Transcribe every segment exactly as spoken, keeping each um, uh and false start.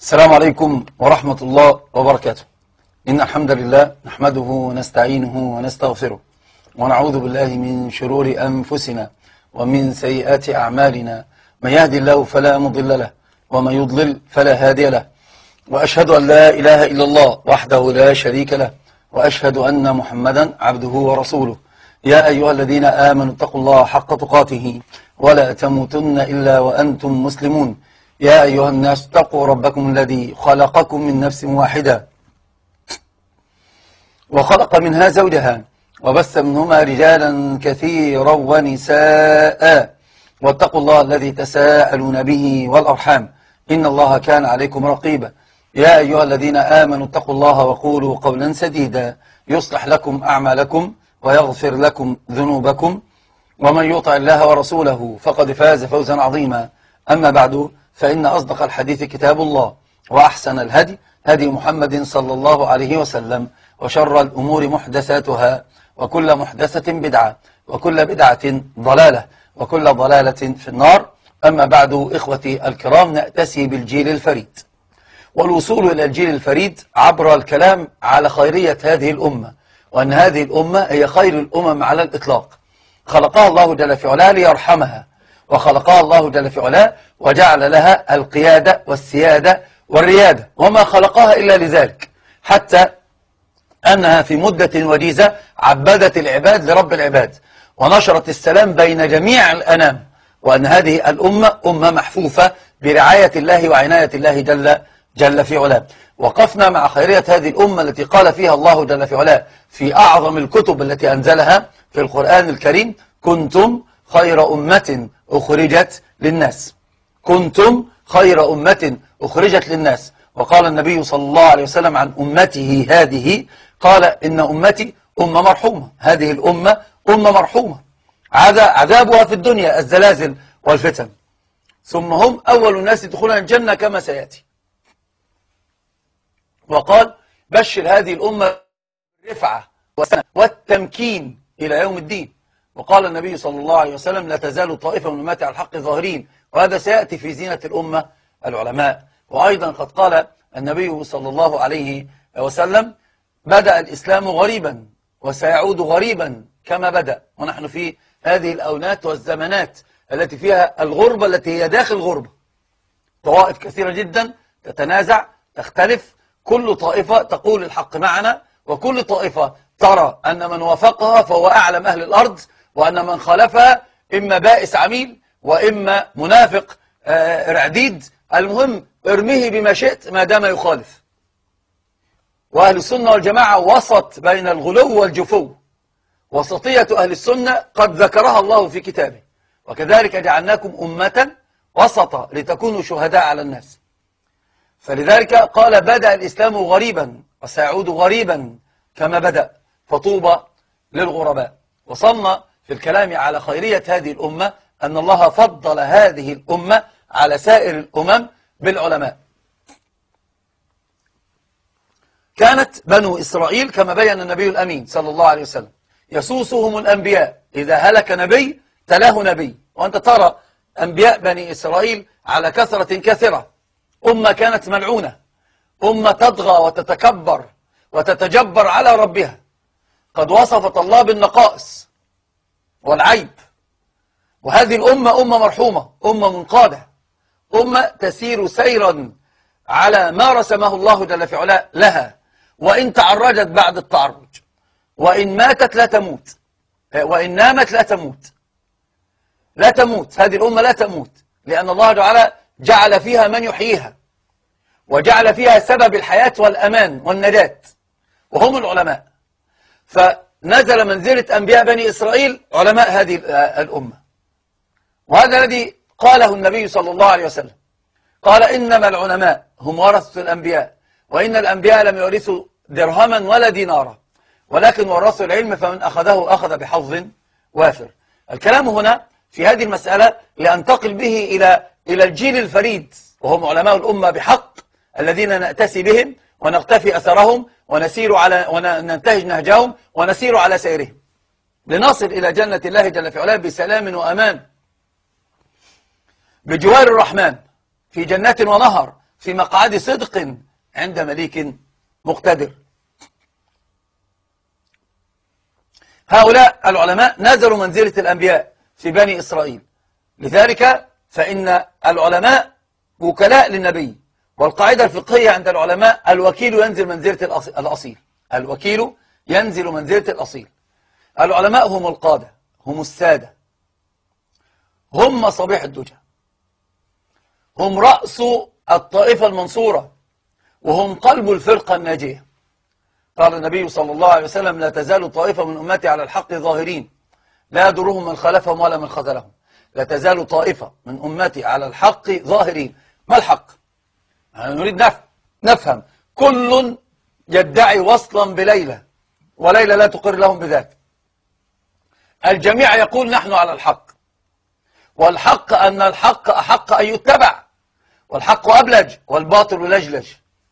السلام عليكم ورحمة الله وبركاته. إن الحمد لله نحمده ونستعينه ونستغفره ونعوذ بالله من شرور أنفسنا ومن سيئات أعمالنا، من يهدي الله فلا مضل له ومن يضلل فلا هادي له، وأشهد أن لا إله إلا الله وحده لا شريك له، وأشهد أن محمدا عبده ورسوله. يا أيها الذين آمنوا اتقوا الله حق تقاته ولا تموتن إلا وأنتم مسلمون. يا أيها الناس اتقوا ربكم الذي خلقكم من نفس واحدة وخلق منها زوجها وبث منهما رجالا كثيرا ونساء، واتقوا الله الذي تساءلون به والأرحام، إن الله كان عليكم رقيبا. يا أيها الذين آمنوا اتقوا الله وقولوا قولا سديدا يصلح لكم أعمالكم ويغفر لكم ذنوبكم، ومن يطع الله ورسوله فقد فاز فوزا عظيما. أما بعد، فإن أصدق الحديث كتاب الله، وأحسن الهدي هدي محمد صلى الله عليه وسلم، وشر الأمور محدثاتها، وكل محدثة بدعة، وكل بدعة ضلالة، وكل ضلالة في النار. أما بعد، إخوتي الكرام، نأتسي بالجيل الفريد، والوصول إلى الجيل الفريد عبر الكلام على خيرية هذه الأمة، وأن هذه الأمة هي خير الأمم على الإطلاق. خلقها الله جل في علاه ليرحمها، وخلقها الله جل في علاه وجعل لها القيادة والسيادة والريادة، وما خلقها إلا لذلك، حتى أنها في مدة وجيزة عبدت العباد لرب العباد، ونشرت السلام بين جميع الأنام، وأن هذه الأمة أمة محفوفة برعاية الله وعناية الله جل, جل في علاه. وقفنا مع خيرية هذه الأمة التي قال فيها الله جل في علاه في أعظم الكتب التي أنزلها في القرآن الكريم: كنتم خير أمة أخرجت للناس. كنتم خير أمة أخرجت للناس. وقال النبي صلى الله عليه وسلم عن أمته هذه، قال: إن أمتي أمة مرحومة. هذه الأمة أمة مرحومة، عذابها في الدنيا الزلازل والفتن، ثم هم أول الناس يدخلون الجنة كما سيأتي. وقال: بشر هذه الأمة بالرفعة والتمكين إلى يوم الدين. وقال النبي صلى الله عليه وسلم: لا تزال طائفة من أمتي على الحق ظاهرين. وهذا سيأتي في زينة الأمة العلماء. وأيضا قد قال النبي صلى الله عليه وسلم: بدأ الإسلام غريبا وسيعود غريبا كما بدأ. ونحن في هذه الأونات والزمانات التي فيها الغربة التي هي داخل غربة، طوائف كثيرة جدا تتنازع، تختلف، كل طائفة تقول الحق معنا، وكل طائفة ترى أن من وافقها فهو أعلم أهل الأرض، وأن من خالفها إما بائس عميل وإما منافق آه رعديد. المهم ارميه بما شئت ما دام يخالف. وأهل السنة والجماعة وسط بين الغلو والجفو. وسطية أهل السنة قد ذكرها الله في كتابه: وكذلك جعلناكم أمة وسطا لتكونوا شهداء على الناس. فلذلك قال: بدأ الإسلام غريبا وسيعود غريبا كما بدأ، فطوبى للغرباء. وصلنا في الكلام على خيرية هذه الأمة أن الله فضل هذه الأمة على سائر الأمم بالعلماء. كانت بنو إسرائيل كما بين النبي الأمين صلى الله عليه وسلم يسوسهم الأنبياء، إذا هلك نبي تلاه نبي. وأنت ترى أنبياء بني إسرائيل على كثرة كثرة. أمة كانت ملعونة، أمة تطغى وتتكبر وتتجبر على ربها، قد وصفت الله بالنقائص والعيب. وهذه الأمة أمة مرحومة، أمة منقادة، أمة تسير سيرا على ما رسمه الله جل في علاه لها، وإن تعرجت بعد التعرج، وإن ماتت لا تموت، وإن نامت لا تموت، لا تموت. هذه الأمة لا تموت، لأن الله تعالى جعل فيها من يحييها، وجعل فيها سبب الحياة والأمان والنجاة، وهم العلماء. فنزل منزلة أنبياء بني إسرائيل علماء هذه الأمة. وهذا الذي قاله النبي صلى الله عليه وسلم، قال: إنما العلماء هم ورثة الأنبياء، وإن الأنبياء لم يورثوا درهما ولا دينارا، ولكن ورثوا العلم، فمن أخذه أخذ بحظ وافر. الكلام هنا في هذه المسألة لأنتقل به إلى إلى الجيل الفريد، وهم علماء الأمة بحق، الذين نأتسي بهم ونقتفي أثرهم ونسير على وننتهج نهجهم ونسير على سيرهم، لنصل إلى جنة الله جل في علاه بسلام وأمان، بجوار الرحمن في جنات ونهر، في مقعد صدق عند مليك مقتدر. هؤلاء العلماء نزلوا منزلة الأنبياء في بني إسرائيل، لذلك فإن العلماء وكلاء للنبي، والقاعدة الفقهية عند العلماء الوكيل ينزل منزلة الأصيل. الوكيل ينزل منزلة الأصيل. العلماء هم القادة، هم السادة، هم مصابيح الدجى، هم رأس الطائفة المنصورة، وهم قلب الفرقة الناجية. قال النبي صلى الله عليه وسلم: لا تزال طائفة من أمتي على الحق ظاهرين لا يضرهم من خالفهم ولا من خذلهم. لا تزال طائفة من أمتي على الحق ظاهرين. ما الحق؟ يعني نريد نفهم. كل يدعي وصلا بليلى، وليلى لا تقر لهم بذلك. الجميع يقول نحن على الحق، والحق أن الحق أحق أن يتبع، والحق أبلج والباطل لجلج.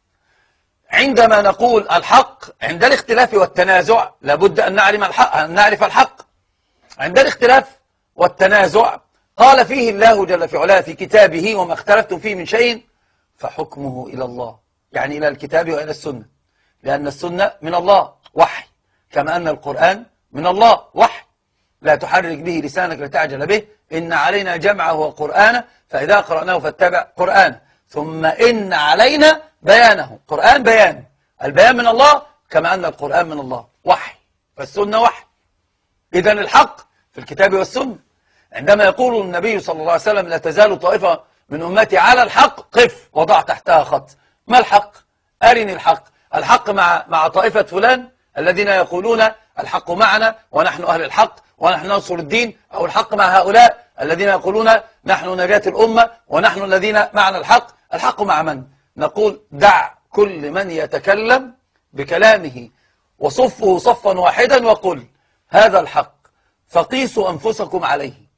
عندما نقول الحق عند الاختلاف والتنازع لابد أن نعلم الحق، أن نعرف الحق. عند الاختلاف والتنازع قال فيه الله جل في علاه في كتابه: وما اختلفتم فيه من شيء فحكمه إلى الله، يعني إلى الكتاب وإلى السنة، لأن السنة من الله وحي، كما أن القرآن من الله وحي. لا تحرك به لسانك لتعجل به، إن علينا جمعه وقرآنه فإذا قرأناه فاتبع قرآنه، ثم إن علينا بيانه. قرآن بيان، البيان من الله، كما أن القرآن من الله وحي، فالسنة وحي. إذن الحق في الكتاب والسنة. عندما يقول النبي صلى الله عليه وسلم: لا تزال طائفة من أمتي على الحق، قف وضع تحتها خط. ما الحق؟ أرني الحق. الحق مع مع طائفة فلان الذين يقولون الحق معنا ونحن أهل الحق ونحن ننصر الدين، أو الحق مع هؤلاء الذين يقولون نحن نجاة الأمة ونحن الذين معنا الحق. الحق مع من؟ نقول: دع كل من يتكلم بكلامه وصفه صفا واحدا وقل هذا الحق، فقيسوا أنفسكم عليه.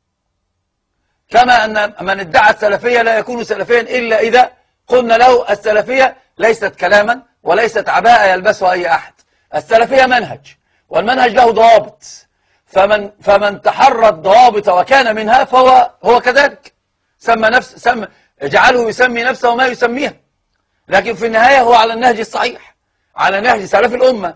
كما أن من ادعى السلفية لا يكون سلفيا إلا إذا قلنا له السلفية ليست كلاما وليست عباءة يلبسها أي أحد. السلفية منهج، والمنهج له ضوابط، فمن فمن تحرى الضوابط وكان منها فهو هو كذلك. سمى نفس سمى اجعله يسمي نفسه ما يسميها، لكن في النهاية هو على النهج الصحيح، على نهج سلف الأمة،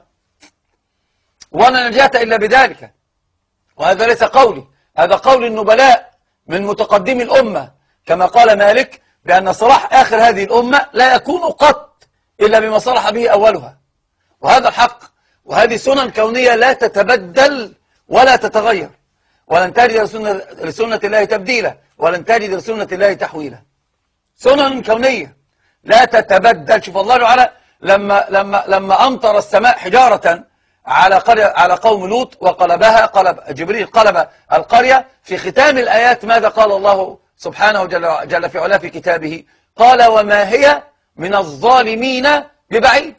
ولا نجاة إلا بذلك. وهذا ليس قولي، هذا قول النبلاء من متقدمي الأمة، كما قال مالك بأن صلاح آخر هذه الأمة لا يكون قط إلا بما صلح به أولها. وهذا الحق، وهذه سنن كونية لا تتبدل ولا تتغير، ولن تجد لسنة, لسنة الله تبديلا، ولن تجد لسنة الله تحويلا. سنن كونية لا تتبدل. شوف الله تعالى لما لما لما أمطر السماء حجارة على قرية على قوم لوط وقلبها قلب جبريل قلب القرية، في ختام الآيات ماذا قال الله سبحانه جل, جل في علاه في كتابه؟ قال: وما هي من الظالمين ببعيد.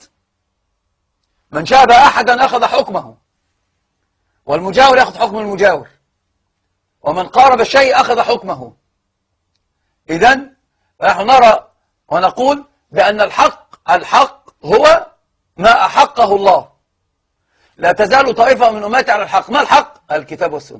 من شابه أحدا أخذ حكمه، والمجاور يأخذ حكم المجاور، ومن قارب الشيء أخذ حكمه. إذن نحن نرى ونقول بأن الحق الحق هو ما أحقه الله. لا تزال طائفة من أمتي على الحق. ما الحق؟ الكتاب والسنة.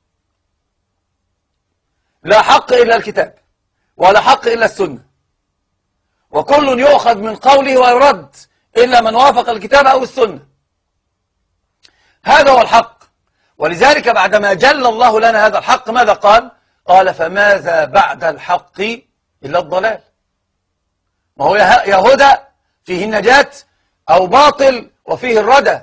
لا حق إلا الكتاب، ولا حق إلا السنة، وكل يؤخذ من قوله ويرد إلا من وافق الكتاب أو السنة. هذا هو الحق. ولذلك بعدما جل الله لنا هذا الحق ماذا قال؟ قال: فماذا بعد الحق إلا الضلال. ما هو يا هدى فيه النجاة، أو باطل وفيه الردى.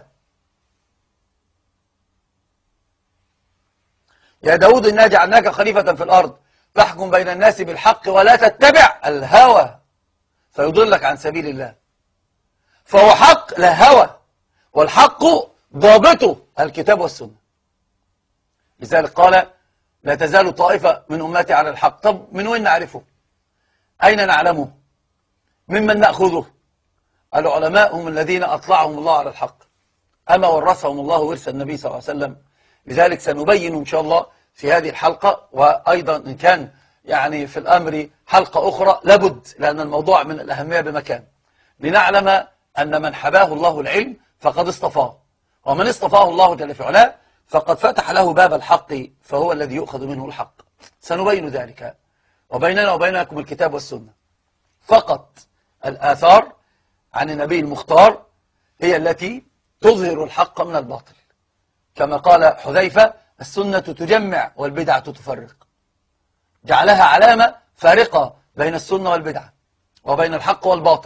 يا داود إنا جعلناك خليفة في الأرض فاحكم بين الناس بالحق ولا تتبع الهوى فيضلك عن سبيل الله. فهو حق لا هوى، والحق ضابطه الكتاب والسنة. لذلك قال: لا تزال طائفة من أمتي على الحق. طب من وين نعرفه؟ أين نعلمه؟ ممن نأخذه؟ العلماء هم الذين أطلعهم الله على الحق، أما ورثهم الله ورث النبي صلى الله عليه وسلم. لذلك سنبين إن شاء الله في هذه الحلقة، وأيضا إن كان يعني في الأمر حلقة أخرى لابد، لأن الموضوع من الأهمية بمكان، لنعلم أن من حباه الله العلم فقد اصطفاه، ومن اصطفاه الله جل في علاه فقد فتح له باب الحق، فهو الذي يؤخذ منه الحق. سنبين ذلك، وبيننا وبينكم الكتاب والسنة فقط، الآثار عن النبي المختار هي التي تظهر الحق من الباطل، كما قال حذيفة: السنة تجمع والبدعة تفرق. جعلها علامة فارقة بين السنة والبدعة وبين الحق والباطل.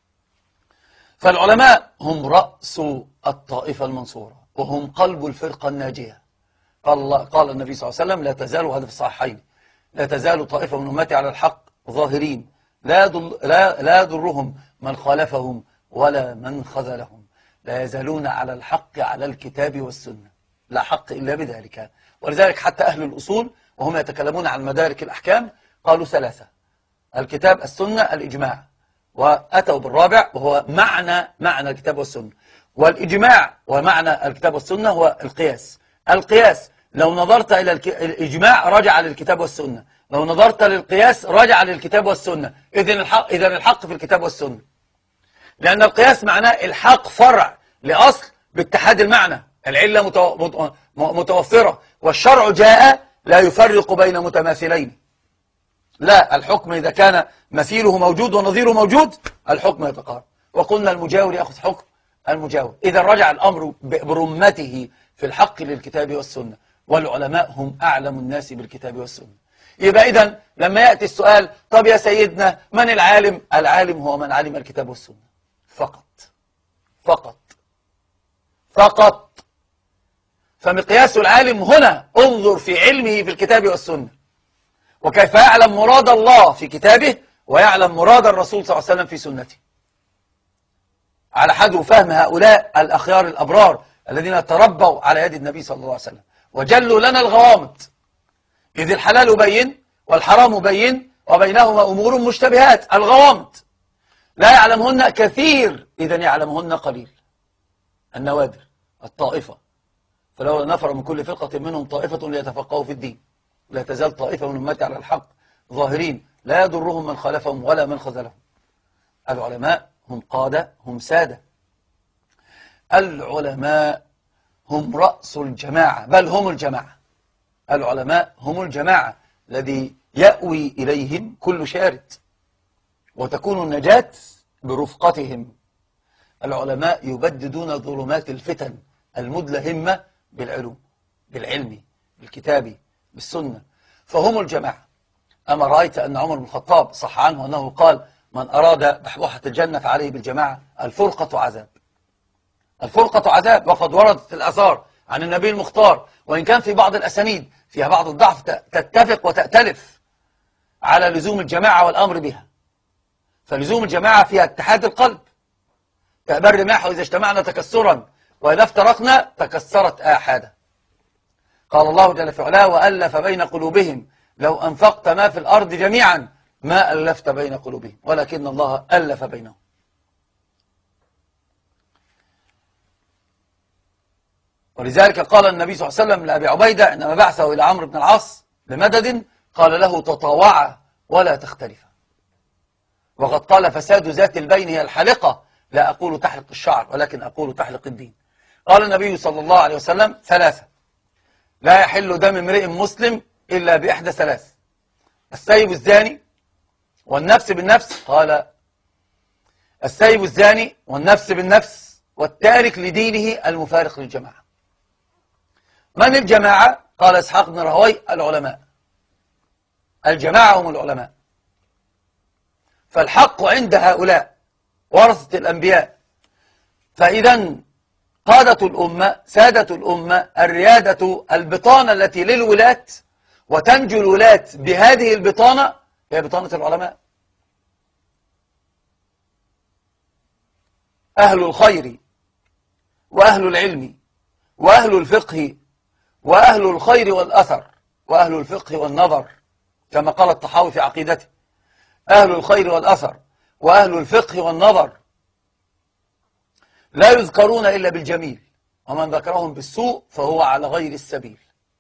فالعلماء هم رأس الطائفة المنصورة وهم قلب الفرقة الناجية. قال, الله قال النبي صلى الله عليه وسلم: لا تزال، هذا في الصحيحين، لا تزال طائفة من أمتي على الحق ظاهرين لا يضل لا لا يضرهم من خالفهم ولا من خذلهم، لا يزالون على الحق على الكتاب والسنة، لا حق إلا بذلك. ولذلك حتى أهل الأصول وهم يتكلمون عن مدارك الأحكام قالوا ثلاثة: الكتاب، السنة، الإجماع، وأتوا بالرابع وهو معنى معنى الكتاب والسنة. والإجماع ومعنى الكتاب والسنة هو القياس. القياس لو نظرت إلى الإجماع رجع للكتاب والسنة، لو نظرت للقياس رجع للكتاب والسنة. إذن الحق, إذن الحق في الكتاب والسنة، لأن القياس معناه الحاق فرع لأصل باتحاد المعنى، العلة متوفرة، والشرع جاء لا يفرق بين متماثلين. لا، الحكم إذا كان مثيله موجود ونظيره موجود الحكم يتقارب. وقلنا المجاور يأخذ حكم المجاور. إذا رجع الأمر برمته في الحق للكتاب والسنة، والعلماء هم أعلم الناس بالكتاب والسنة. يبقى إذن لما يأتي السؤال: طب يا سيدنا من العالم؟ العالم هو من علم الكتاب والسنة فقط فقط فقط. فمقياس العالم هنا انظر في علمه في الكتاب والسنة، وكيف يعلم مراد الله في كتابه ويعلم مراد الرسول صلى الله عليه وسلم في سنته، على حد فهم هؤلاء الأخيار الأبرار الذين تربوا على يد النبي صلى الله عليه وسلم وجلوا لنا الغوامض. إذ الحلال بين والحرام بين وبينهما أمور مشتبهات، الغوامض لا يعلمهن كثير، إذن يعلمهن قليل، النوادر، الطائفة. فلولا نفر من كل فرقة منهم طائفة ليتفقهوا في الدين. لا تزال طائفة من أمتي على الحق ظاهرين لا يضرهم من خالفهم ولا من خذلهم. العلماء هم قادة، هم سادة. العلماء هم رأس الجماعة، بل هم الجماعة. العلماء هم الجماعة الذي يأوي إليهم كل شارد، وتكون النجاة برفقتهم. العلماء يبددون ظلمات الفتن المدلهمة بالعلوم، بالعلم، بالكتاب، بالسنة، فهم الجماعة. أما رأيت أن عمر بن الخطاب صح عنه أنه قال: من أراد بحبوحة الجنة فعليه بالجماعة، الفرقة عذاب. الفرقة عذاب، وقد وردت الآثار عن النبي المختار، وإن كان في بعض الأسانيد فيها بعض الضعف تتفق وتأتلف على لزوم الجماعة والأمر بها. فلزوم الجماعة فيها اتحاد القلب، كأبر الرماح إذا اجتمعنا تكسرا وإذا افترقنا تكسرت آحادا. قال الله جل في علاه: وألف بين قلوبهم لو أنفقت ما في الأرض جميعا ما ألفت بين قلوبهم ولكن الله ألف بينهم. ولذلك قال النبي صلى الله عليه وسلم لأبي عبيدة إنما بعثه إلى عمرو بن العاص بمدد، قال له: تطاوعا ولا تختلفا. وقد قال: فساد ذات البين هي الحلقة، لا أقول تحلق الشعر ولكن أقول تحلق الدين. قال النبي صلى الله عليه وسلم: ثلاثة لا يحل دم امرئ مسلم إلا بإحدى ثلاث: السيب الزاني والنفس بالنفس، قال السيب الزاني والنفس بالنفس والتارك لدينه المفارق للجماعة. من الجماعة؟ قال إسحاق بن راهويه: العلماء. الجماعة هم العلماء. فالحق عند هؤلاء ورثة الأنبياء. فإذا قادة الأمة، سادة الأمة، الريادة، البطانة التي للولاة وتنجو الولاة بهذه البطانة هي بطانة العلماء. أهل الخير وأهل العلم وأهل الفقه وأهل الخير والأثر وأهل الفقه والنظر، كما قال الطحاوي في عقيدته: أهل الخير والأثر وأهل الفقه والنظر لا يذكرون إلا بالجميل، ومن ذكرهم بالسوء فهو على غير السبيل.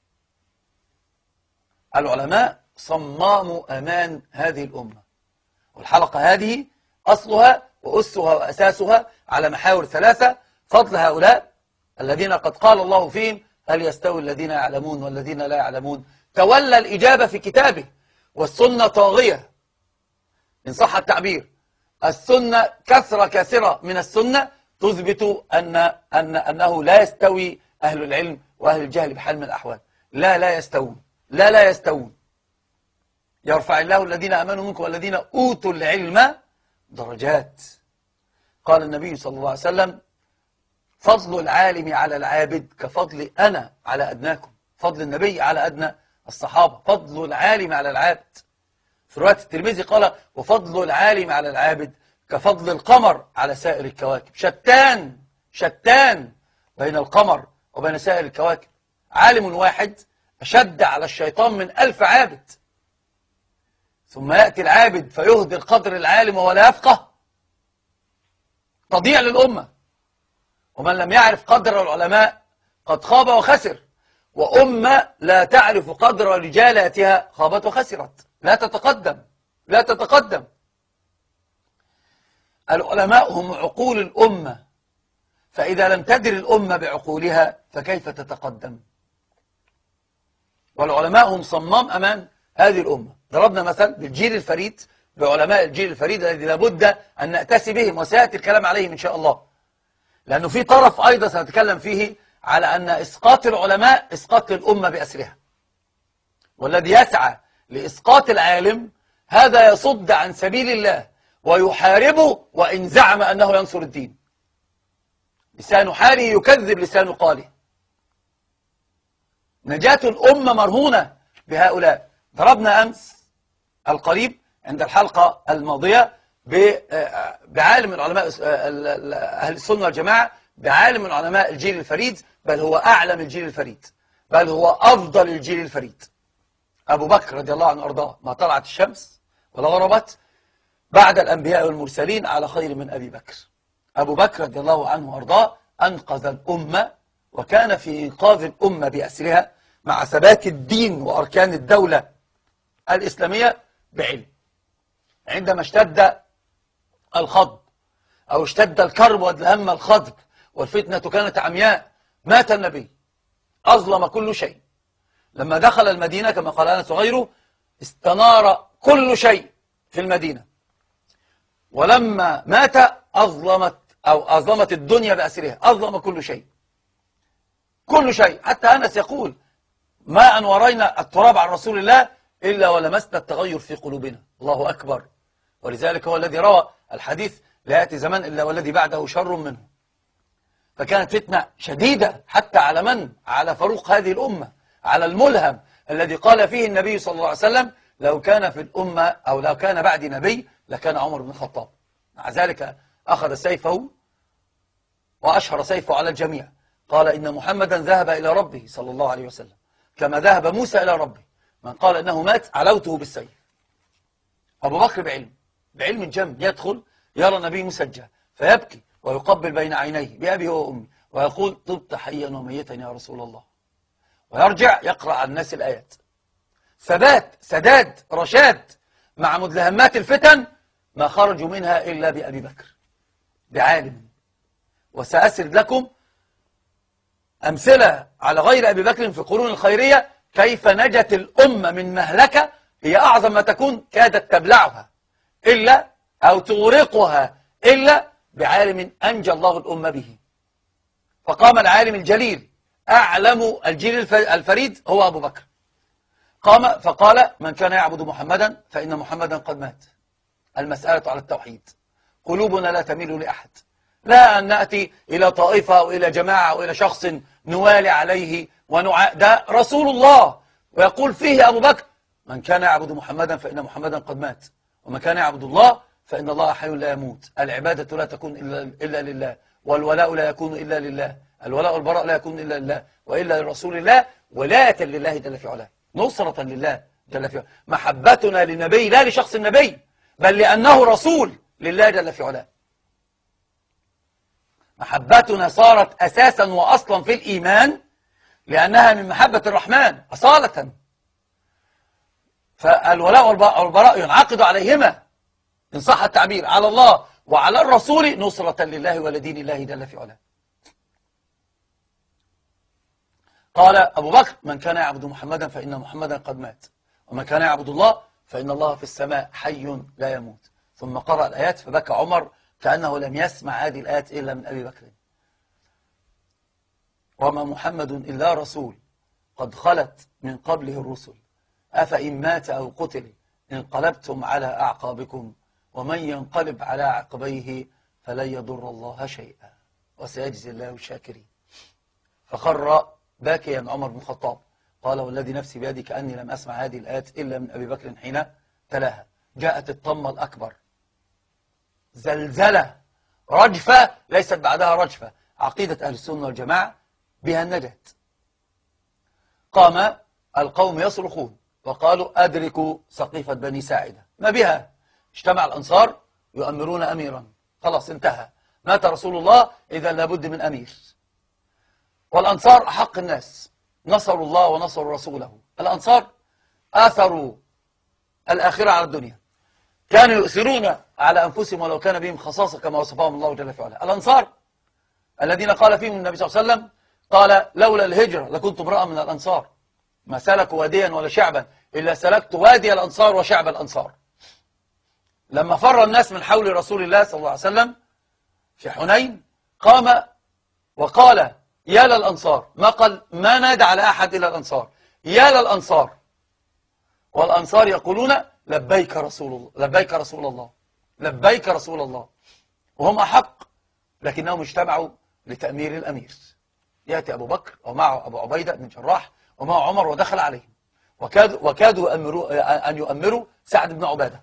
العلماء صمام أمان هذه الأمة، والحلقة هذه أصلها وأسها وأساسها على محاور ثلاثة: فضل هؤلاء الذين قد قال الله فيهم: هل يستوي الذين يعلمون والذين لا يعلمون. تولى الإجابة في كتابه، والسنة طاغية إن صح التعبير. السنة كثرة كثرة من السنة تثبت أن أن أنه لا يستوي أهل العلم وأهل الجهل بحال من الأحوال. لا لا يستوون، لا لا يستوون. يرفع الله الذين آمنوا منكم والذين أوتوا العلم درجات. قال النبي صلى الله عليه وسلم: فضل العالم على العابد كفضل أنا على أدناكم. فضل النبي على أدنى الصحابة، فضل العالم على العابد. في رواية الترمذي قال: وفضل العالم على العابد كفضل القمر على سائر الكواكب. شتان شتان بين القمر وبين سائر الكواكب. عالم واحد أشد على الشيطان من ألف عابد. ثم يأتي العابد فيهدر قدر العالم ولا يفقه، تضيع للأمة. ومن لم يعرف قدر العلماء قد خاب وخسر، وأمة لا تعرف قدر رجالاتها خابت وخسرت، لا تتقدم لا تتقدم. العلماء هم عقول الأمة، فإذا لم تدر الأمة بعقولها فكيف تتقدم؟ والعلماء هم صمام أمان هذه الأمة. ضربنا مثل بالجيل الفريد، بعلماء الجيل الفريد الذي لابد أن نأتسي بهم، وسيأتي الكلام عليهم إن شاء الله، لأنه في طرف أيضا سنتكلم فيه على أن إسقاط العلماء إسقاط للأمة بأسرها، والذي يسعى لإسقاط العالم هذا يصد عن سبيل الله ويحاربه وإن زعم أنه ينصر الدين. لسان حاله يكذب لسان قاله. نجاة الأمة مرهونة بهؤلاء. ضربنا أمس القريب عند الحلقة الماضية بعالم العلماء أهل السنة والجماعة، بعالم من علماء الجيل الفريد، بل هو أعلم الجيل الفريد، بل هو أفضل الجيل الفريد، أبو بكر رضي الله عنه وأرضاه. ما طلعت الشمس ولا غربت بعد الأنبياء والمرسلين على خير من أبي بكر. أبو بكر رضي الله عنه وأرضاه أنقذ الأمة، وكان في إنقاذ الأمة بأسرها مع ثبات الدين وأركان الدولة الإسلامية بعلم. عندما اشتد الخضب أو اشتد الكرب والهم الخضب والفتنة كانت عمياء، مات النبي، أظلم كل شيء. لما دخل المدينة كما قال أنس وغيره استنار كل شيء في المدينة، ولما مات أظلمت أو أظلمت الدنيا بأسرها، أظلم كل شيء كل شيء. حتى أنس يقول: ما أن ورينا التراب عن رسول الله إلا ولمسنا التغير في قلوبنا. الله أكبر. ولذلك هو الذي روى الحديث: لا يأتي زمان إلا والذي بعده شر منه. فكانت فتنة شديدة حتى على من؟ على فاروق هذه الأمة، على الملهم الذي قال فيه النبي صلى الله عليه وسلم: لو كان في الأمة أو لو كان بعد نبي لكان عمر بن الخطاب. مع ذلك أخذ سيفه وأشهر سيفه على الجميع، قال: إن محمدا ذهب إلى ربه صلى الله عليه وسلم كما ذهب موسى إلى ربه. من قال إنه مات علوته بالسيف. أبو بكر بعلم بعلم جم يدخل يرى النبي مسجى فيبكي ويقبل بين عينيه بأبي وأمي ويقول: طبت حيا وميتا يا رسول الله، ويرجع يقرأ على الناس الآيات. ثبات، سداد، رشاد مع مدلهمات الفتن ما خرجوا منها إلا بأبي بكر بعالم. وسأسرد لكم أمثلة على غير أبي بكر في القرون الخيرية كيف نجت الأمة من مهلكة هي أعظم ما تكون كادت تبلعها إلا أو تغرقها إلا بعالم أنجى الله الأمة به. فقام العالم الجليل أعلم الجيل الفريد هو أبو بكر، قام فقال: من كان يعبد محمدا فإن محمدا قد مات. المسألة على التوحيد، قلوبنا لا تميل لأحد، لا أن نأتي إلى طائفة أو إلى جماعة أو إلى شخص نوالي عليه ونع... ده رسول الله، ويقول فيه أبو بكر: من كان يعبد محمدا فإن محمدا قد مات، ومن كان يعبد الله فإن الله حي لا يموت. العبادة لا تكون إلا, إلا لله، والولاء لا يكون إلا لله، الولاء والبراء لا يكون إلا لله وإلا لرسول الله، ولاية لله جل في علاه، نصرة لله جل في علاه، محبتنا للنبي لا لشخص النبي بل لأنه رسول لله جل في علاه. محبتنا صارت أساسا وأصلا في الإيمان لأنها من محبة الرحمن أصالة. فالولاء والبراء ينعقد عليهما إن صح التعبير على الله وعلى الرسول نصرة لله ولدين الله جل في علاه. قال أبو بكر: من كان يعبد محمدا فإن محمدا قد مات، ومن كان يعبد الله فإن الله في السماء حي لا يموت. ثم قرأ الآيات فبكى عمر كأنه لم يسمع هذه الآيات إلا من أبي بكر. وما محمد إلا رسول قد خلت من قبله الرسل أفإن مات أو قتل انقلبتم على أعقابكم ومن ينقلب على عقبيه فلن يضر الله شيئا وسيجزي الله الشاكرين. فخر باكيا عمر بن الخطاب قال والذي نفسي بيدي كأني لم أسمع هذه الآيات إلا من أبي بكر حين تلاها. جاءت الطمة الأكبر، زلزلة، رجفة ليست بعدها رجفة. عقيدة أهل السنة والجماعة بها النجاة. قام القوم يصرخون وقالوا أدركوا سقيفة بني ساعدة. ما بها؟ اجتمع الأنصار يؤمرون أميرا، خلاص انتهى، مات رسول الله، إذا لابد من أمير. والأنصار أحق الناس، نصروا الله ونصروا رسوله. الأنصار آثروا الآخرة على الدنيا، كانوا يؤثرون على أنفسهم ولو كان بهم خصاصة كما وصفهم الله جل وعلا. الأنصار الذين قال فيهم النبي صلى الله عليه وسلم قال لولا الهجرة لكنت امرأ من الأنصار ما سلكوا واديا ولا شعبا إلا سلكت وادي الأنصار وشعب الأنصار. لما فر الناس من حول رسول الله صلى الله عليه وسلم في حنين قام وقال يا للأنصار، ما قال ما نادى على أحد إلا الأنصار، يا للأنصار. والأنصار يقولون لبيك رسول الله، لبيك رسول الله، لبيك رسول الله، وهم أحق، لكنهم اجتمعوا لتأمير الأمير. يأتي أبو بكر ومعه أبو عبيدة بن جراح ومعه عمر ودخل عليهم وكادوا, وكادوا يأمروا أن يؤمروا سعد بن عبادة.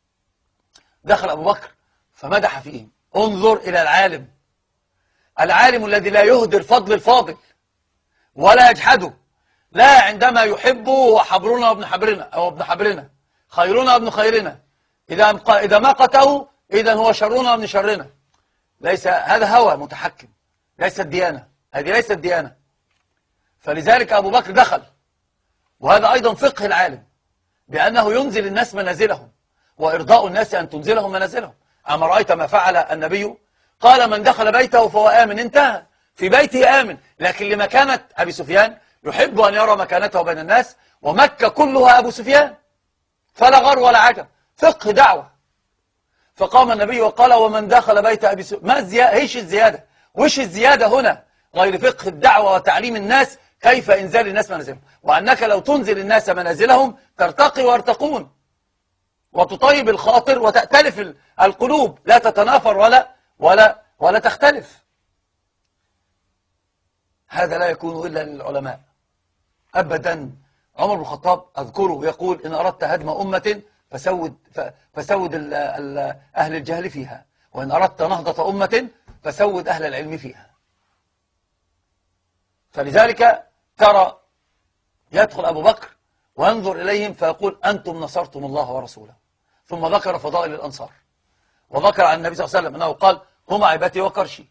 دخل أبو بكر فمدح فيهم. انظر إلى العالم، العالم الذي لا يهدر فضل الفاضل ولا يجحده، لا عندما يحبه هو حبرنا وابن حبرنا أو ابن حبرنا، خيرنا وابن خيرنا، إذا إذا مقته إذا هو شرنا وابن شرنا. ليس هذا هوى متحكم، ليست ديانة، هذه ليست ديانة. فلذلك أبو بكر دخل، وهذا أيضا فقه العالم، بأنه ينزل الناس منازلهم، وإرضاء الناس أن تنزلهم منازلهم. أما رأيت ما فعل النبي؟ قال من دخل بيته فهو آمن، انتهى، في بيته آمن. لكن لمكانة أبي سفيان يحب أن يرى مكانته بين الناس، ومكة كلها أبو سفيان، فلا غر ولا عجب، فقه دعوة. فقام النبي وقال ومن دخل بيت أبي سفيان، ما الزيادة؟ ايش الزيادة؟ وش الزيادة هنا غير فقه الدعوة وتعليم الناس كيف إنزال الناس منازلهم، وأنك لو تنزل الناس منازلهم ترتقي ويرتقون، وتطيب الخاطر وتأتلف القلوب، لا تتنافر ولا ولا ولا تختلف. هذا لا يكون إلا للعلماء أبدا. عمر بن الخطاب أذكره يقول إن أردت هدم أمة فسود, فسود ال ال أهل الجهل فيها، وإن أردت نهضة أمة فسود أهل العلم فيها. فلذلك ترى يدخل أبو بكر وينظر إليهم فيقول أنتم نصرتم الله ورسوله. ثم ذكر فضائل الأنصار، وذكر عن النبي صلى الله عليه وسلم أنه قال هم عيبتي وكرشي،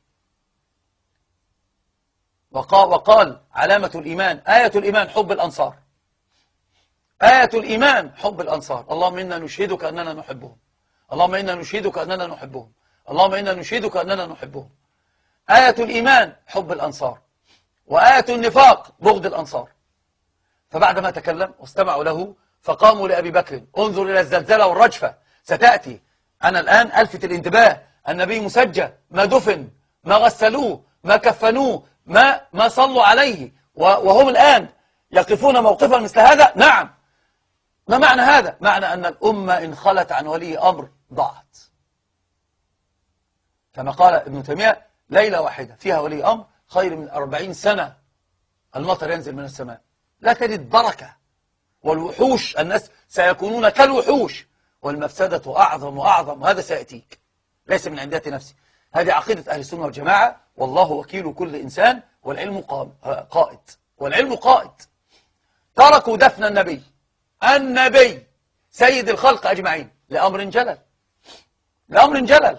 وقال, وقال علامة الإيمان آية الإيمان حب الأنصار، آية الإيمان حب الأنصار. اللهم إنا نشهدك أننا نحبهم، اللهم إنا نشهدك أننا نحبهم، اللهم إنا نشهدك أننا نحبهم. آية الإيمان حب الأنصار، وآية النفاق بغض الأنصار. فبعدما تكلم واستمعوا له فقاموا لأبي بكر. انظر إلى الزلزلة والرجفة ستأتي. أنا الآن ألفت الانتباه، النبي مسجى، ما دفن، ما غسلوه، ما كفنوه، ما ما صلوا عليه، وهم الآن يقفون موقفا مثل هذا. نعم، ما معنى هذا؟ معنى أن الأمة إن خلت عن ولي أمر ضاعت. كما قال ابن تيمية ليلة واحدة فيها ولي أمر خير من أربعين سنة المطر ينزل من السماء، لا تجد بركة. والوحوش الناس سيكونون كالوحوش، والمفسدة أعظم وأعظم، وهذا سيأتيك ليس من عندات نفسي. هذه عقيدة أهل السنة والجماعة، والله وكيل كل إنسان، والعلم قائد، والعلم قائد. تركوا دفن النبي، النبي سيد الخلق أجمعين، لأمر جلل، لأمر جلل.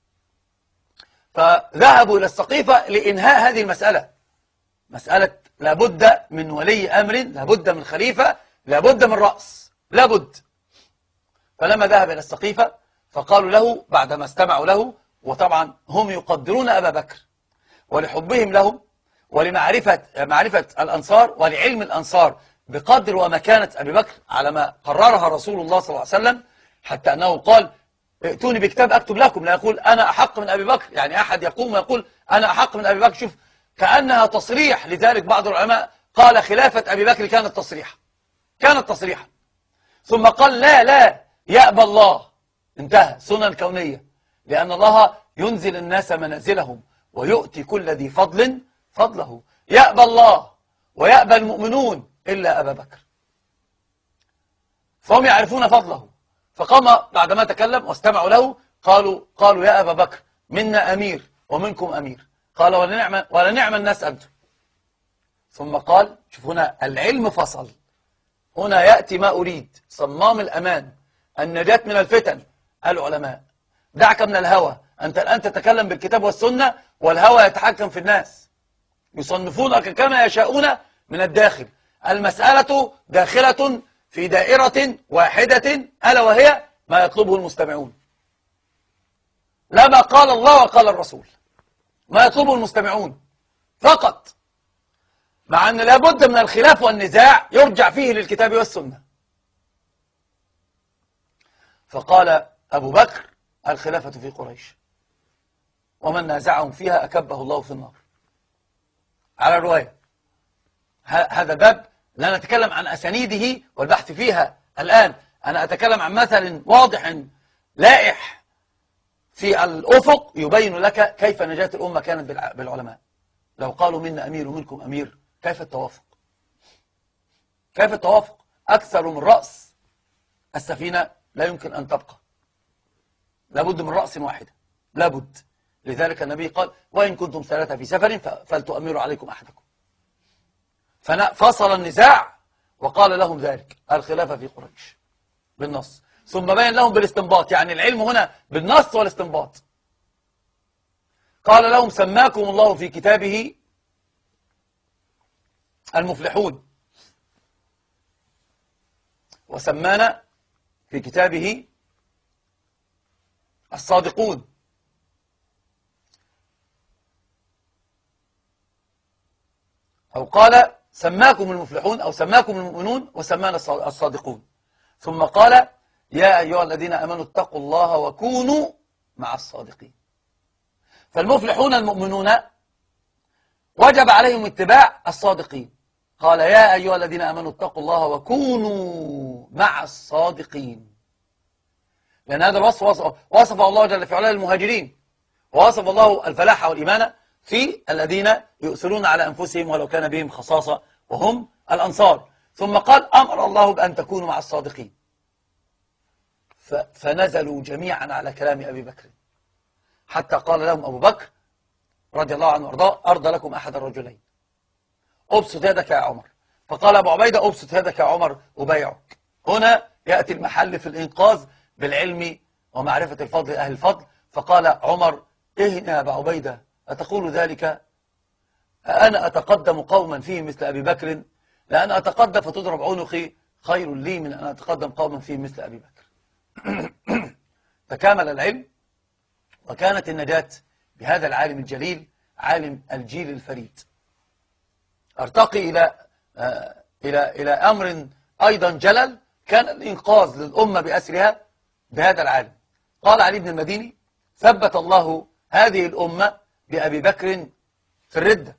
فذهبوا إلى السقيفة لإنهاء هذه المسألة، مسألة لابد من ولي أمر، لابد من خليفة، لابد من رأس، لابد. فلما ذهب إلى السقيفة فقالوا له بعدما استمعوا له، وطبعا هم يقدرون أبا بكر ولحبهم له ولمعرفة معرفة الأنصار ولعلم الأنصار بقدر ومكانة أبي بكر على ما قررها رسول الله صلى الله عليه وسلم، حتى أنه قال ائتوني بكتاب أكتب لكم، لا يقول أنا أحق من أبي بكر. يعني أحد يقوم ويقول أنا أحق من أبي بكر، شوف كأنها تصريح. لذلك بعض العلماء قال خلافة أبي بكر كانت تصريحا، كانت تصريحا. ثم قال لا لا يأبى الله، انتهى، سنن كونية، لأن الله ينزل الناس منازلهم ويؤتي كل ذي فضل فضله. يأبى الله ويأبى المؤمنون إلا أبا بكر، فهم يعرفون فضله. فقام بعدما تكلم واستمعوا له قالوا قالوا يا أبا بكر منا أمير ومنكم أمير. قال ولنعم, ولنعم الناس أنتم. ثم قال، شوف هنا العلم فصل، هنا يأتي ما أريد، صمام الأمان، النجاة من الفتن. العلماء دعك من الهوى، أنت الآن تتكلم بالكتاب والسنة والهوى يتحكم في الناس، يصنفونك كما يشاءون من الداخل. المسألة داخلة في دائرة واحدة، ألا وهي ما يطلبه المستمعون، لا ما قال الله وقال الرسول، ما يطلبه المستمعون فقط، مع أن لابد من الخلاف والنزاع يرجع فيه للكتاب والسنة. فقال أبو بكر الخلافة في قريش، ومن نازعهم فيها أكبه الله في النار. على الرواية، هذا الباب لا نتكلم عن أسانيده والبحث فيها الآن، أنا أتكلم عن مثل واضح لائح في الأفق يبين لك كيف نجاة الأمة كانت بالعلماء. لو قالوا منا أمير ومنكم أمير، كيف التوافق؟ كيف التوافق؟ أكثر من رأس السفينة لا يمكن أن تبقى، لابد من رأس واحدة، لابد. لذلك النبي قال وإن كنتم ثلاثة في سفر فلتؤمروا عليكم أحدكم. ففصل النزاع وقال لهم ذلك الخلافة في قريش بالنص، ثم بين لهم بالاستنباط، يعني العلم هنا بالنص والاستنباط. قال لهم سماكم الله في كتابه المفلحون، وسمانا في كتابه الصادقون. أو قال سماكم المفلحون أو سماكم المؤمنون وسمانا الصادقون. ثم قال يا أيها الذين آمنوا اتقوا الله وكونوا مع الصادقين. فالمفلحون المؤمنون وجب عليهم اتباع الصادقين. قال يا أيها الذين آمنوا اتقوا الله وكونوا مع الصادقين، لأن هذا الوصف وصف وصف الله جل في علاه المهاجرين، ووصف الله الفلاح والإيمان في الذين يؤثرون على أنفسهم ولو كان بهم خصاصة وهم الأنصار. ثم قال أمر الله بأن تكونوا مع الصادقين، فنزلوا جميعا على كلام أبي بكر، حتى قال لهم أبو بكر رضي الله عنه وارضاه أرضى لكم أحد الرجلين، أبسط يدك يا عمر. فقال أبو عبيدة أبسط يدك يا عمر أبايعك. هنا يأتي المحل في الإنقاذ بالعلم ومعرفة الفضل أهل الفضل. فقال عمر إهنا يا أبا عبيدة أتقول ذلك؟ أنا أتقدم قوما فيهم مثل أبي بكر، لأن أتقدم فتضرب عنقي خير لي من أن أتقدم قوما فيهم مثل أبي بكر. فكامل العلم، وكانت النجاة بهذا العالم الجليل، عالم الجيل الفريد. أرتقي إلى آه إلى إلى أمر أيضا جلل، كان الإنقاذ للأمة بأسرها بهذا العالم. قال علي بن المديني ثبت الله هذه الأمة بأبي بكر في الردة،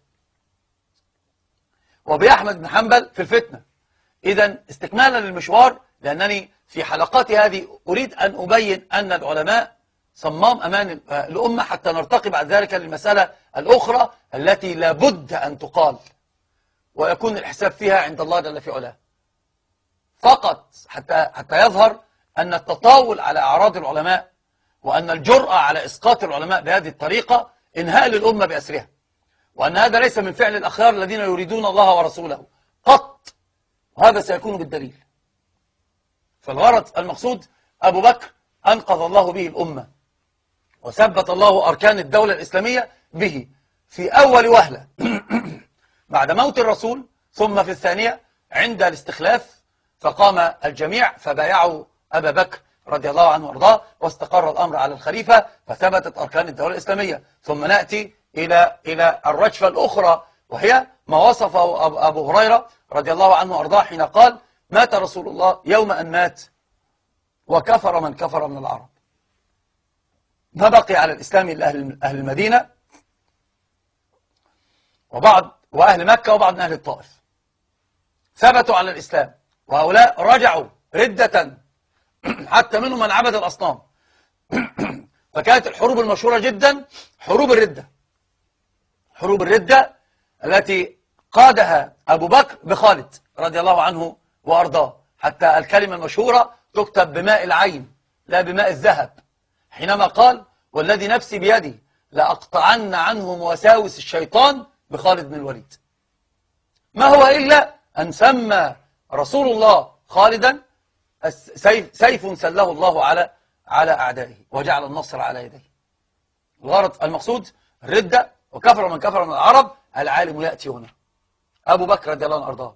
وبأحمد بن حنبل في الفتنة. إذن استكمالا للمشوار، لأنني في حلقاتي هذه أريد أن أبين أن العلماء صمام أمان الأمة، حتى نرتقي بعد ذلك للمسألة الأخرى التي لابد أن تقال ويكون الحساب فيها عند الله جل في علاه، فقط حتى حتى يظهر أن التطاول على أعراض العلماء وأن الجرأة على إسقاط العلماء بهذه الطريقة إنهاء للأمة بأسرها، وأن هذا ليس من فعل الأخيار الذين يريدون الله ورسوله قط، وهذا سيكون بالدليل. فالغرض المقصود أبو بكر أنقذ الله به الأمة، وثبت الله أركان الدولة الإسلامية به في أول وهلة بعد موت الرسول، ثم في الثانية عند الاستخلاف، فقام الجميع فبايعوا أبا بكر رضي الله عنه وارضاه، واستقر الأمر على الخليفة، فثبتت أركان الدولة الإسلامية. ثم نأتي إلى إلى الرجفة الأخرى، وهي ما وصفه أبو هريرة رضي الله عنه وارضاه حين قال مات رسول الله يوم أن مات وكفر من كفر من العرب. ما بقي على الإسلام إلا أهل أهل المدينة وبعض وأهل مكة وبعض من أهل الطائف ثبتوا على الإسلام، وهؤلاء رجعوا ردة حتى منهم من عبد الأصنام. فكانت الحروب المشهورة جدا حروب الردة، حروب الردة التي قادها أبو بكر بخالد رضي الله عنه وأرضاه، حتى الكلمة المشهورة تكتب بماء العين لا بماء الذهب، حينما قال والذي نفسي بيدي لأقطعن عنهم وساوس الشيطان بخالد بن الوليد. ما هو إلا أن سمى رسول الله خالدا سيف, سيف سله الله على على أعدائه وجعل النصر على يديه. الغرض المقصود الردة، وكفر من كفر من العرب. العالم يأتي هنا. أبو بكر رضي الله عنه أرضاه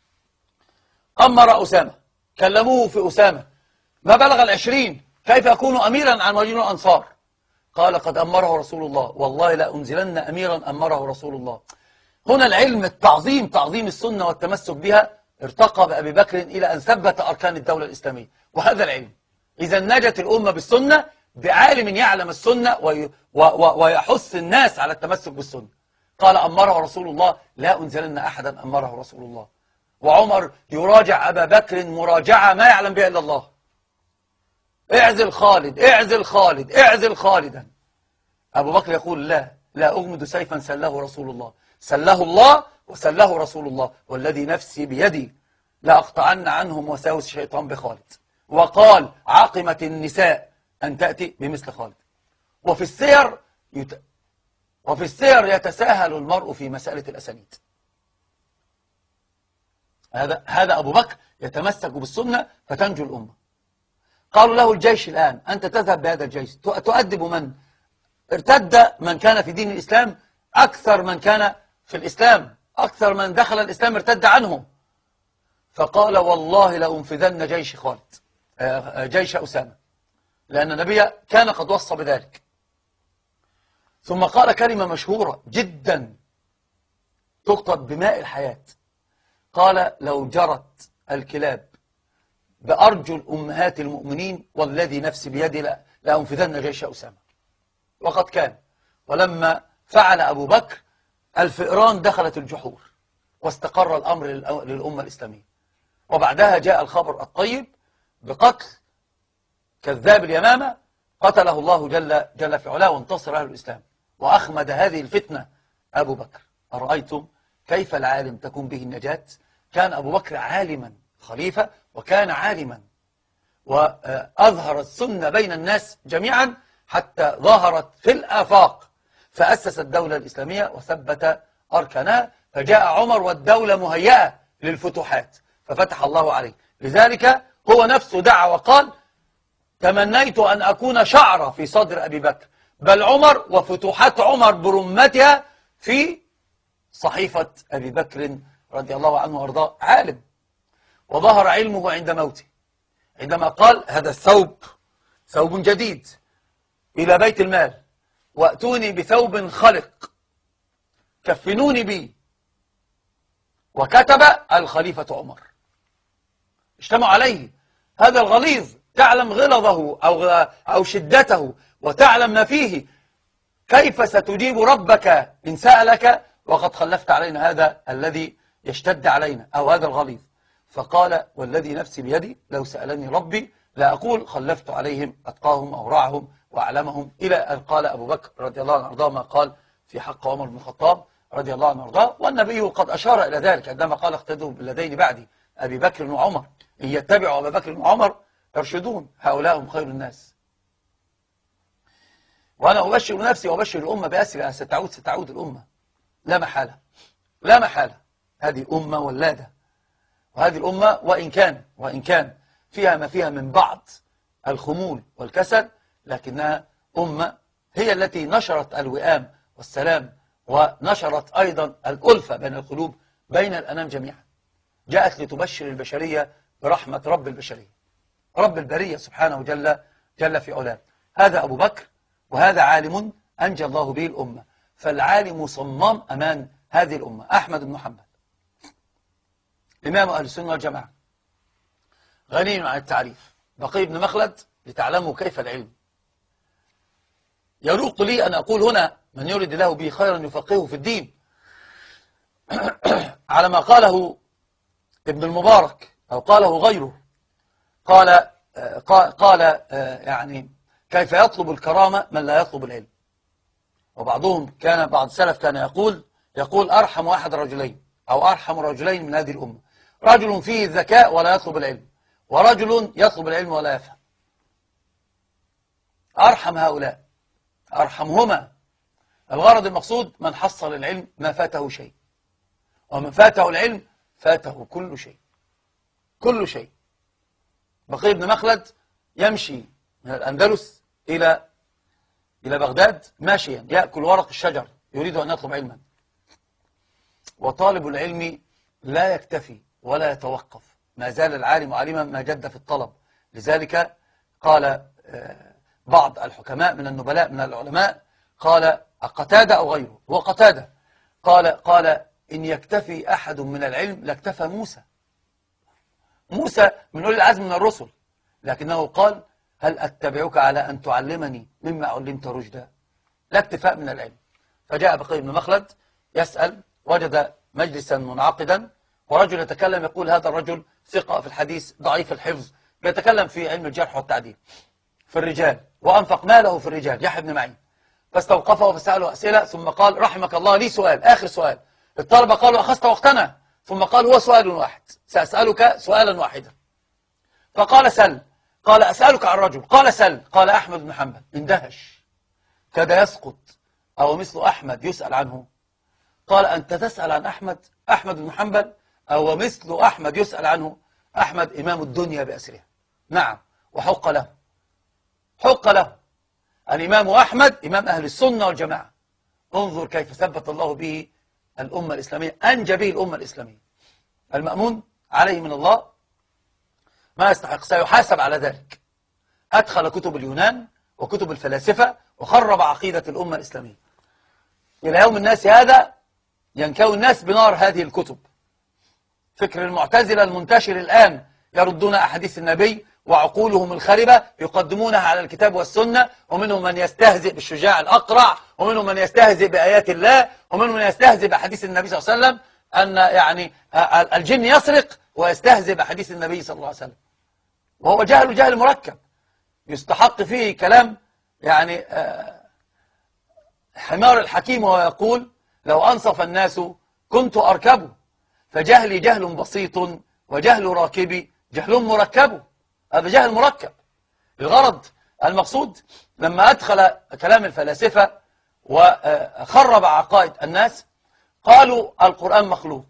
أمر أسامة، كلموه في أسامة ما بلغ العشرين كيف يكون أميرا عن مهاجرين الأنصار؟ قال قد أمره رسول الله، والله لا أنزلن أميرا أمره رسول الله. هنا العلم التعظيم، تعظيم السنة والتمسك بها، ارتقى بأبي بكر إلى أن ثبت أركان الدولة الإسلامية. وهذا العلم إذا نجت الأمة بالسنة بعالم يعلم السنة وي و و ويحث الناس على التمسك بالسنة. قال أمره رسول الله لا أنزلن أحدا أمره رسول الله. وعمر يراجع أبا بكر مراجعة ما يعلم بها إلا الله. اعزل خالد، اعزل خالد، اعزل خالدا. أبو بكر يقول لا لا أغمد سيفا سله رسول الله، سله الله وسله رسول الله، والذي نفسي بيدي لأقطعن عنهم وساوس الشيطان بخالد. وقال عاقمت النساء أن تأتي بمثل خالد. وفي السير يت... وفي السير يتساهل المرء في مسألة الأسانيد. هذا هذا أبو بكر يتمسك بالسنة فتنجو الأمة. قالوا له الجيش الآن، أنت تذهب بهذا الجيش تؤدب من؟ ارتد من كان في دين الإسلام أكثر من كان في الإسلام، أكثر من دخل الإسلام ارتد عنه. فقال والله لأنفذن جيش خالد، جيش أسامة، لأن النبي كان قد وصى بذلك. ثم قال كلمة مشهورة جدا تكتب بماء الحياة، قال لو جرت الكلاب بأرجل أمهات المؤمنين والذي نفسي بيدي لأنفذن جيش أسامة. وقد كان. ولما فعل أبو بكر الفئران دخلت الجحور واستقر الأمر للأمة الإسلامية. وبعدها جاء الخبر الطيب بقتل كذاب اليمامة، قتله الله جل, جل في علاه وانتصر أهل الإسلام وأخمد هذه الفتنة أبو بكر. أرأيتم كيف العالم تكون به النجاة؟ كان أبو بكر عالما خليفة، وكان عالما وأظهر السنة بين الناس جميعا حتى ظهرت في الآفاق، فأسس الدولة الإسلامية وثبت أركانها. فجاء عمر والدولة مهيئة للفتوحات ففتح الله عليه. لذلك هو نفسه دعا وقال تمنيت أن أكون شعرة في صدر أبي بكر، بل عمر وفتوحات عمر برمتها في صحيفة أبي بكر رضي الله عنه وارضاه. عالم، وظهر علمه عند موته عندما قال هذا الثوب ثوب جديد إلى بيت المال، وأتوني بثوب خلق كفنوني به. وكتب الخليفة عمر، اجتمعوا عليه هذا الغليظ، تعلم غلظه أو, أو شدته وتعلم ما فيه، كيف ستجيب ربك إن سألك وقد خلفت علينا هذا الذي يشتد علينا أو هذا الغليظ. فقال والذي نفسي بيدي لو سألني ربي لا أقول خلفت عليهم أتقاهم أو رعهم وأعلمهم، إلى أن قال أبو بكر رضي الله عنه وارضاه ما قال في حق عمر بن الخطاب رضي الله عنه وارضاه. والنبي قد أشار إلى ذلك عندما قال اقتدوا بالذين بعدي أبي بكر وعمر إن يتبعوا أبا بكر وعمر يرشدون، هؤلاء هم خير الناس. وأنا أبشر نفسي وأبشر الأمة بأسرها، ستعود ستعود الأمة لا محالة، لا محالة. هذه أمة ولادة، وهذه الأمة وإن كان وإن كان فيها ما فيها من بعض الخمول والكسل، لكنها أمة هي التي نشرت الوئام والسلام، ونشرت أيضا الألفة بين القلوب بين الأنام جميعا. جاءت لتبشر البشرية برحمة رب البشرية، رب البرية سبحانه جل, جل في علاه. هذا أبو بكر، وهذا عالم أنجى الله به الأمة. فالعالم صمام أمان هذه الأمة. أحمد بن حنبل إمام أهل السنة والجماعة غني عن التعريف. بقي بن مخلد لتعلموا كيف العلم. يروق لي أن أقول هنا من يريد الله به خيرا يفقهه في الدين، على ما قاله ابن المبارك أو قاله غيره. قال قال يعني كيف يطلب الكرامة من لا يطلب العلم. وبعضهم كان بعض السلف كان يقول يقول أرحم أحد رجلين أو أرحم رجلين من هذه الأمة رجل فيه الذكاء ولا يطلب العلم، ورجل يطلب العلم ولا يفهم. أرحم هؤلاء أرحمهما. الغرض المقصود من حصل العلم ما فاته شيء، ومن فاته العلم فاته كل شيء، كل شيء. بقي بن مخلد يمشي من الأندلس إلى إلى بغداد ماشيا يأكل ورق الشجر يريد أن يطلب علما. وطالب العلم لا يكتفي ولا يتوقف، ما زال العالم عالما ما جد في الطلب. لذلك قال بعض الحكماء من النبلاء من العلماء، قال قتادة أو غيره، هو قتادة، قال قال إن يكتفي أحد من العلم لاكتفى موسى. موسى من أولي العزم من الرسل، لكنه قال هل أتبعك على أن تعلمني مما علمت رشدا. لا اكتفاء من العلم. فجاء بقي بن مخلد يسأل، وجد مجلسا منعقدا ورجل يتكلم يقول هذا الرجل ثقة في الحديث ضعيف الحفظ، بيتكلم في علم الجرح والتعديل في الرجال، وأنفق ماله في الرجال، يحيى بن معين. فاستوقفه فسأله أسئلة ثم قال رحمك الله لي سؤال، آخر سؤال. الطلبة قالوا أخذت وقتنا، ثم قال هو سؤال واحد، سأسألك سؤالا واحدا. فقال سل. قال أسألك عن رجل. قال سل. قال أحمد بن حنبل. اندهش كاد يسقط، أو مثل أحمد يسأل عنه. قال أنت تسأل عن أحمد أحمد بن حنبل أو مثل أحمد يسأل عنه؟ أحمد إمام الدنيا بأسرها، نعم، وحق له، حق له. الإمام أحمد إمام أهل السنة والجماعة. انظر كيف ثبت الله به الأمة الإسلامية، أنجى به الأمة الإسلامية. المأمون عليه من الله ما يستحق، سيحاسب على ذلك. أدخل كتب اليونان وكتب الفلاسفة وخرب عقيدة الأمة الإسلامية. إلى يوم الناس هذا ينكوي الناس بنار هذه الكتب. فكر المعتزلة المنتشر الآن يردون أحاديث النبي وعقولهم الخربة يقدمونها على الكتاب والسنة، ومنهم من يستهزئ بالشجاع الأقرع، ومنهم من يستهزئ بآيات الله، ومنهم من يستهزئ بحديث النبي صلى الله عليه وسلم أن يعني الجن يسرق، ويستهزئ بحديث النبي صلى الله عليه وسلم، وهو جهل جهل مركب يستحق فيه كلام يعني حمار الحكيم، وهو يقول لو أنصف الناس كنت أركبه، فجهلي جهل بسيط وجهل راكبي جهل مركب. هذا جهل مركب. الغرض المقصود لما أدخل كلام الفلاسفة وخرب عقائد الناس، قالوا القرآن مخلوق،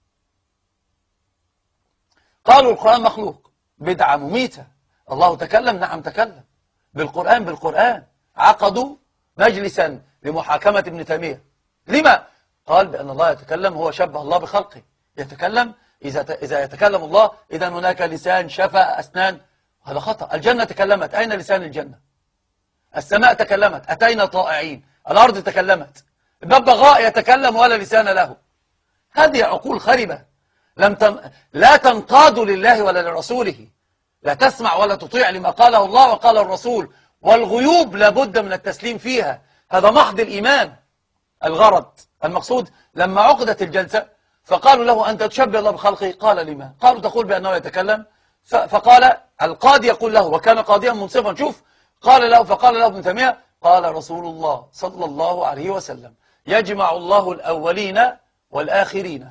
قالوا القرآن مخلوق، بدعة مميتة. الله تكلم، نعم تكلم بالقرآن، بالقرآن. عقدوا مجلسا لمحاكمة ابن تيمية. لما؟ قال بأن الله يتكلم، هو شبه الله بخلقه، يتكلم. إذا إذا يتكلم الله إذا هناك لسان، شفة، أسنان، هذا خطأ. الجنة تكلمت، أين لسان الجنة؟ السماء تكلمت، أتينا طائعين. الأرض تكلمت، الببغاء يتكلم ولا لسان له. هذه عقول خربة، لم تن... لا تنقاد لله ولا لرسوله، لا تسمع ولا تطيع لما قاله الله وقال الرسول، والغيوب لابد من التسليم فيها. هذا محض الإيمان. الغرض المقصود لما عقدت الجلسة فقالوا له أنت تشبه الله بخلقه، قال لما؟ قالوا تقول بأنه يتكلم. فقال القاضي يقول له، وكان قاضيا منصفا، شوف، قال له فقال له ابن تيمية قال رسول الله صلى الله عليه وسلم يجمع الله الأولين والآخرين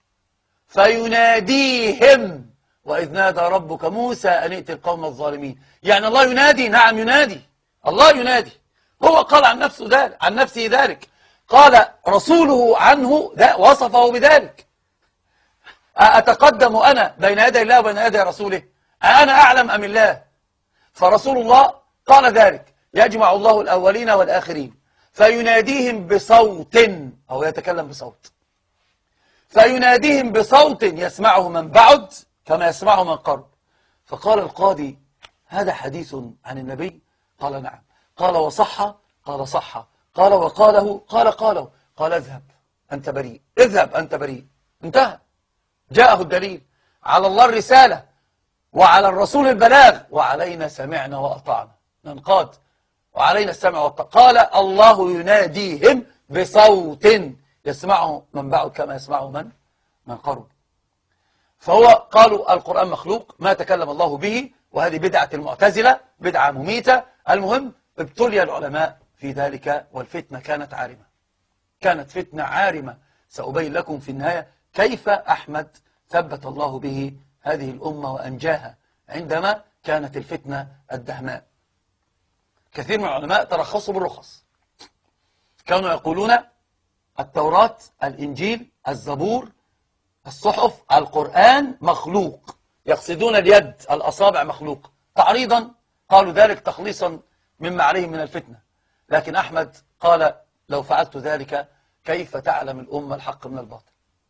فيناديهم وإذ نادى ربك موسى أن ائت القوم الظالمين. يعني الله ينادي، نعم ينادي، الله ينادي. هو قال عن نفسه ذلك، عن نفسه ذلك، قال رسوله عنه وصفه بذلك. أتقدم أنا بين يدي الله وبين يدي رسوله؟ أنا أعلم أم الله؟ فرسول الله قال ذلك، يجمع الله الأولين والآخرين فيناديهم بصوت، أو يتكلم بصوت، فيناديهم بصوت يسمعه من بعد كما يسمعه من قرب. فقال القاضي هذا حديث عن النبي؟ قال نعم. قال وصح؟ قال صح. قال وقاله؟ قال قاله. قال اذهب أنت بريء، اذهب أنت بريء. انتهى. جاءه الدليل. على الله الرسالة وعلى الرسول البلاغ، وعلينا سمعنا وأطعنا، ننقاد. وعلينا السمع والطاعة. قال الله يناديهم بصوت يسمعه من بعد كما يسمعه من من قرب. فهو قالوا القرآن مخلوق، ما تكلم الله به، وهذه بدعة المعتزلة، بدعة مميتة. المهم ابتلي العلماء في ذلك، والفتنة كانت عارمة، كانت فتنة عارمة. سأبين لكم في النهاية كيف أحمد ثبت الله به هذه الأمة وأنجاها عندما كانت الفتنة الدهماء. كثير من العلماء ترخصوا بالرخص، كانوا يقولون التوراة، الإنجيل، الزبور، الصحف، القرآن مخلوق، يقصدون اليد، الأصابع مخلوق. تعريضا قالوا ذلك تخليصا مما عليه من الفتنة. لكن أحمد قال لو فعلت ذلك كيف تعلم الأمة الحق من الباطل؟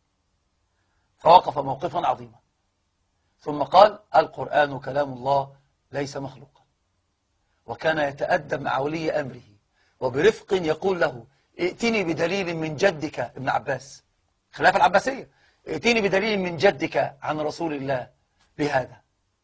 فوقف موقفا عظيما، ثم قال القرآن كلام الله ليس مخلوقا. وكان يتأدب مع ولي أمره وبرفق يقول له ائتني بدليل من جدك ابن عباس، خلافة العباسية، ائتني بدليل من جدك عن رسول الله بهذا.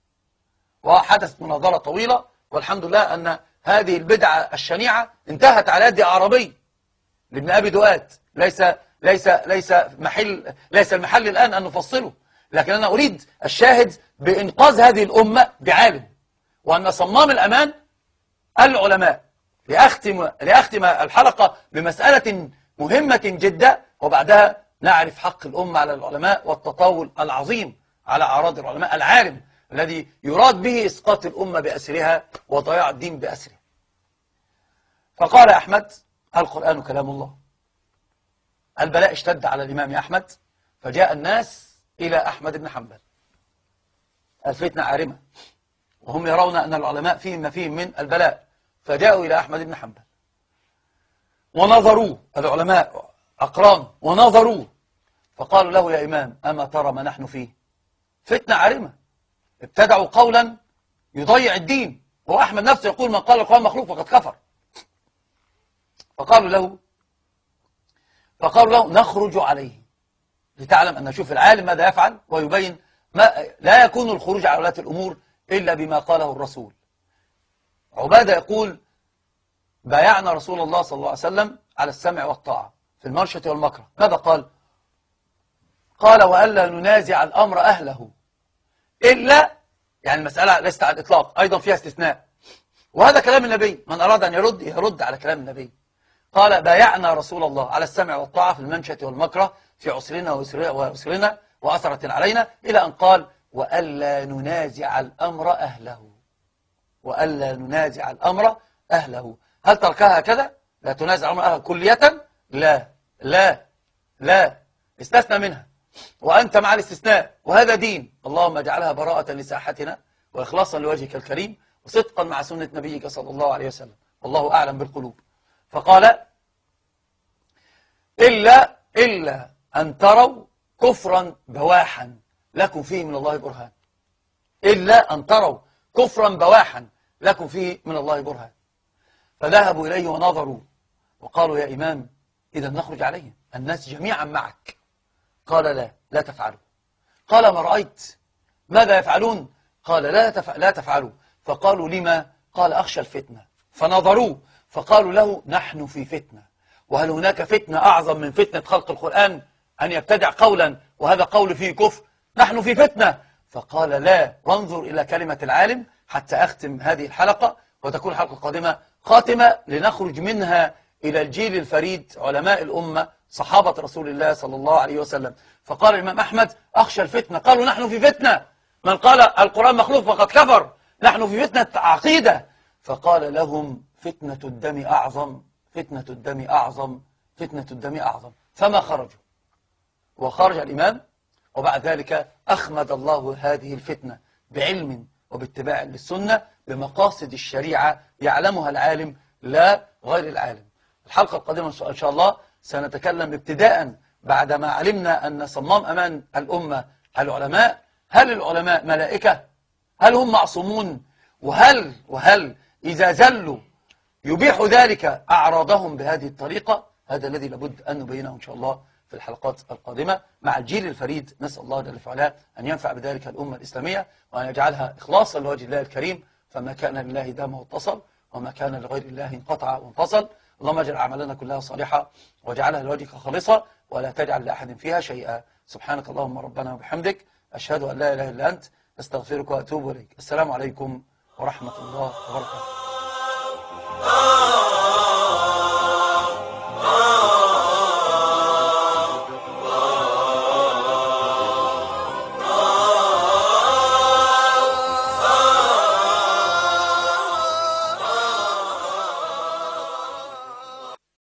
وحدثت مناظرة طويلة، والحمد لله أن هذه البدعة الشنيعة انتهت على يد أعرابي لابن أبي دؤاد. ليس ليس ليس محل ليس المحل الآن أن نفصله، لكن أنا أريد الشاهد بإنقاذ هذه الأمة بعالم، وأن صمام الأمان العلماء. لأختم لأختم الحلقة بمسألة مهمة جدا، وبعدها نعرف حق الأمة على العلماء والتطاول العظيم على أعراض العلماء العالم الذي يراد به إسقاط الأمة بأسرها وضياع الدين بأسره. فقال أحمد القرآن كلام الله. البلاء اشتد على الإمام أحمد، فجاء الناس إلى أحمد بن حنبل، الفتنة عارمة، وهم يرون أن العلماء فيهم ما فيهم من البلاء، فجاءوا إلى أحمد بن حنبل ونظروه، العلماء أقران ونظروه، فقالوا له يا إمام أما ترى ما نحن فيه؟ فتنة عارمة، ابتدعوا قولا يضيع الدين، وأحمد نفسه يقول من قال القرآن مخلوق فقد كفر. فقالوا له فقالوا له نخرج عليه لتعلم أن نشوف العالم ماذا يفعل ويبين. ما لا يكون الخروج على ولاة الأمور إلا بما قاله الرسول. عبادة يقول بايعنا رسول الله صلى الله عليه وسلم على السمع والطاعة في المرشة والمكره. ماذا قال؟ قال وألا ننازع الأمر أهله إلا، يعني المسألة ليست على الإطلاق، أيضا فيها استثناء، وهذا كلام النبي، من أراد أن يرد يرد على كلام النبي. قال بايعنا رسول الله على السمع والطاعة في المنشة والمكره في عسرنا ويسرنا وأثرة علينا، إلى أن قال وألا ننازع الأمر أهله، وألا ننازع الأمر أهله. هل تركها هكذا؟ لا تنازع الأمر أهله كلية؟ لا لا لا، استثنى منها، وأنت مع الاستثناء، وهذا دين. اللهم اجعلها براءة لساحتنا وإخلاصا لوجهك الكريم وصدقا مع سنة نبيك صلى الله عليه وسلم، والله أعلم بالقلوب. فقال إلا إلا أن تروا كفرا بواحا لكم فيه من الله برهان، إلا أن تروا كفرا بواحا لكم فيه من الله برهان. فذهبوا إليه ونظروا وقالوا يا إمام إذا نخرج عليه الناس جميعا معك. قال لا لا تفعلوا. قال ما رأيت ماذا يفعلون؟ قال لا تفع لا تفعلوا. فقالوا لما؟ قال أخشى الفتنة. فنظروا فقالوا له نحن في فتنة، وهل هناك فتنة أعظم من فتنة خلق القرآن؟ أن يبتدع قولا وهذا قول فيه كفر، نحن في فتنة. فقال لا. وانظر إلى كلمة العالم حتى أختم هذه الحلقة وتكون الحلقة القادمة خاتمة لنخرج منها إلى الجيل الفريد علماء الأمة صحابة رسول الله صلى الله عليه وسلم. فقال الإمام أحمد أخشى الفتنة. قالوا نحن في فتنة، من قال القرآن مخلوق فقد كفر، نحن في فتنة عقيدة. فقال لهم فتنة الدم أعظم، فتنة الدم أعظم، فتنة الدم أعظم. فما خرجوا، وخرج الإمام، وبعد ذلك أخمد الله هذه الفتنة بعلم وباتباع للسنة بمقاصد الشريعة يعلمها العالم لا غير العالم. الحلقة القادمة إن شاء الله سنتكلم ابتداء بعدما علمنا أن صمام أمان الأمة العلماء. هل العلماء ملائكة؟ هل هم معصومون؟ وهل وهل إذا زلوا يبيح ذلك أعراضهم بهذه الطريقة؟ هذا الذي لابد أن نبينه إن شاء الله في الحلقات القادمة مع الجيل الفريد. نسأل الله جل وعلا أن ينفع بذلك الأمة الإسلامية وأن يجعلها إخلاصا لوجه الله الكريم، فما كان لله دام واتصل. وما كان لغير الله انقطع وانفصل. اللهم اجعل أعمالنا كلها صالحة واجعلها لوجهك خالصة ولا تجعل لأحد فيها شيئا. سبحانك اللهم ربنا وبحمدك، أشهد أن لا إله إلا أنت، أستغفرك وأتوب إليك. السلام عليكم ورحمة الله وبركاته.